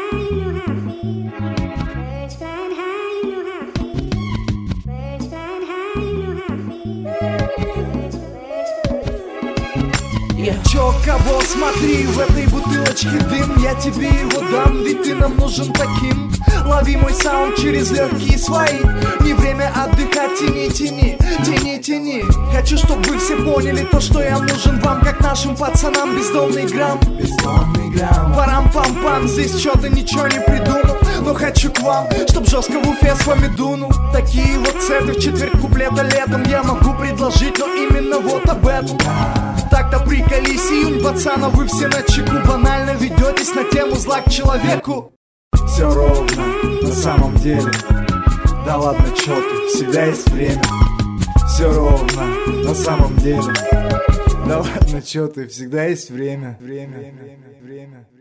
Чё, кого, смотри, в этой бутылочке дым. Я тебе его дам, ведь ты нам нужен таким. Лови мой саунд через легкие свои. Не время отдыхать, тяни, тяни, тяни, тяни. Хочу, чтобы вы все поняли то, что я нужен вам, как нашим пацанам. Бездомный грамм, бездомный грамм. Парам-пам-пам, здесь чё-то ничего не придумал. Но хочу к вам, чтоб жестко в Уфе с вами дунул. Такие вот сеты в четверг куплета летом я могу предложить, но именно вот об этом. Так-то приколись, июнь, пацанов, вы все на чеку. Банально ведетесь на тему зла к человеку. Все ровно, на самом деле. Да ладно, чё ты, всегда есть время. Все ровно, на самом деле. Да ладно, чё ты, всегда есть время. Время.